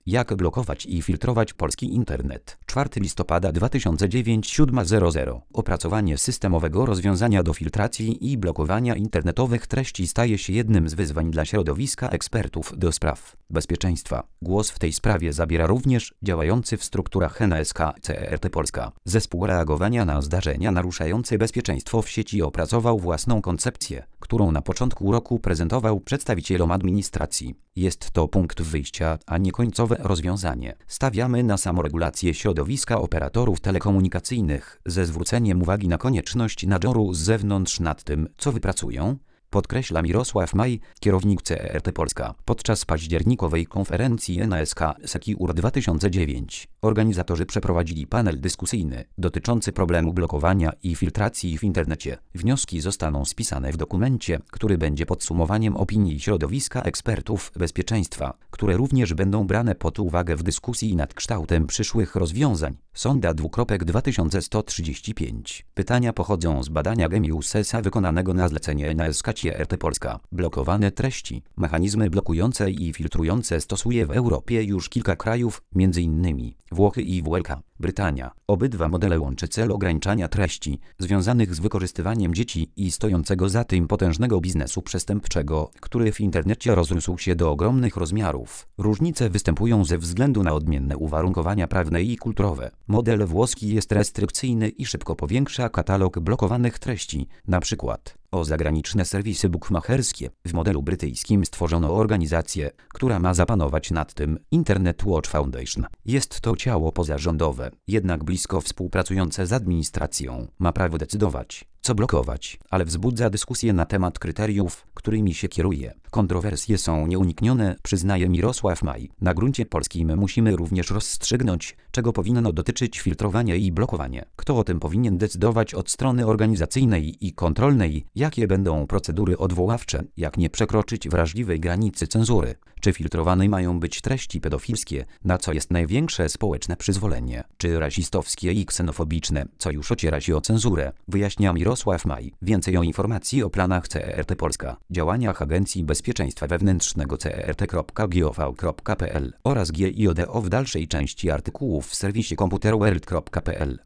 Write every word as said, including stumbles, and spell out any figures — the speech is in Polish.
Jak blokować i filtrować polski internet. czwartego listopada dwa tysiące dziewiątego, siódma zero zero. Opracowanie systemowego rozwiązania do filtracji i blokowania internetowych treści staje się jednym z wyzwań dla środowiska ekspertów do spraw bezpieczeństwa. Głos w tej sprawie zabiera również działający w strukturach N S K C E R T Polska. Zespół reagowania na zdarzenia naruszające bezpieczeństwo w sieci opracował własną koncepcję, którą na początku roku prezentował przedstawicielom administracji. Jest to punkt wyjścia, a nie końcowe rozwiązanie. Stawiamy na samoregulację środowiska operatorów telekomunikacyjnych ze zwróceniem uwagi na konieczność nadzoru z zewnątrz nad tym, co wypracują, podkreśla Mirosław Maj, kierownik C E R T Polska. Podczas październikowej konferencji N S K Secure dwa tysiące dziewięć organizatorzy przeprowadzili panel dyskusyjny dotyczący problemu blokowania i filtracji w internecie. Wnioski zostaną spisane w dokumencie, który będzie podsumowaniem opinii środowiska ekspertów bezpieczeństwa, które również będą brane pod uwagę w dyskusji nad kształtem przyszłych rozwiązań. Sonda dwa tysiące sto trzydzieści pięć. Pytania pochodzą z badania Gemius S A wykonanego na zlecenie N S K C E R T Polska. Blokowane treści. Mechanizmy blokujące i filtrujące stosuje w Europie już kilka krajów, między innymi Włochy i W L K. Brytania. Obydwa modele łączy cel ograniczania treści związanych z wykorzystywaniem dzieci i stojącego za tym potężnego biznesu przestępczego, który w internecie rozrósł się do ogromnych rozmiarów. Różnice występują ze względu na odmienne uwarunkowania prawne i kulturowe. Model włoski jest restrykcyjny i szybko powiększa katalog blokowanych treści, na przykład o zagraniczne serwisy bukmacherskie. W modelu brytyjskim stworzono organizację, która ma zapanować nad tym, Internet Watch Foundation. Jest to ciało pozarządowe, jednak blisko współpracujące z administracją. Ma prawo decydować, co blokować, ale wzbudza dyskusję na temat kryteriów, którymi się kieruje. Kontrowersje są nieuniknione, przyznaje Mirosław Maj. Na gruncie polskim musimy również rozstrzygnąć, czego powinno dotyczyć filtrowanie i blokowanie. Kto o tym powinien decydować od strony organizacyjnej i kontrolnej, jakie będą procedury odwoławcze, jak nie przekroczyć wrażliwej granicy cenzury. Czy filtrowane mają być treści pedofilskie, na co jest największe społeczne przyzwolenie, czy rasistowskie i ksenofobiczne, co już ociera się o cenzurę, wyjaśnia Mirosław Maj. Więcej o informacji o planach C E R T Polska, działaniach Agencji Bezpieczeństwa Wewnętrznego C E R T kropka gov kropka p l oraz G I O D O w dalszej części artykułów w serwisie komputerworld kropka p l.